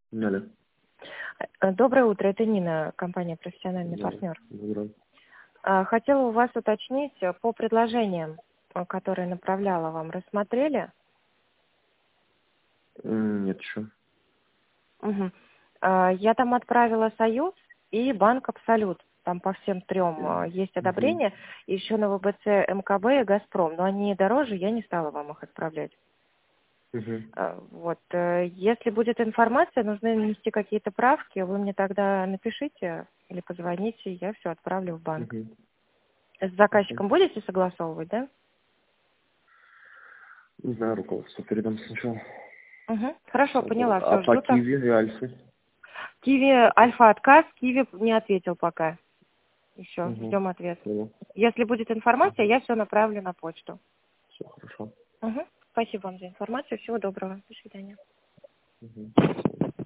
Алло. Доброе утро, это Нина, компания «Профессиональный Да, партнер». доброе. Хотела у вас уточнить по предложениям, которые направляла вам. Рассмотрели? Нет еще. Угу. Я там отправила «Союз» и банк «Абсолют». Там по всем трем есть Угу. одобрение. И еще на ВБЦ, МКБ и «Газпром». Но они дороже, я не стала вам их отправлять. Угу. Вот. Если будет информация, нужно внести какие-то правки, вы мне тогда напишите или позвоните, я все отправлю в банк. Угу. С Хорошо. заказчиком будете согласовывать, да? Не знаю, руководство передам сначала. Угу. Хорошо, поняла, А все, по жду так. Киви и Альфе? Киви, Альфа отказ, Киви не ответил пока. Еще, Угу. ждем ответ. Понял. Если будет информация, я все направлю на почту. Все хорошо. Угу. Спасибо вам за информацию, всего доброго, до свидания. Угу.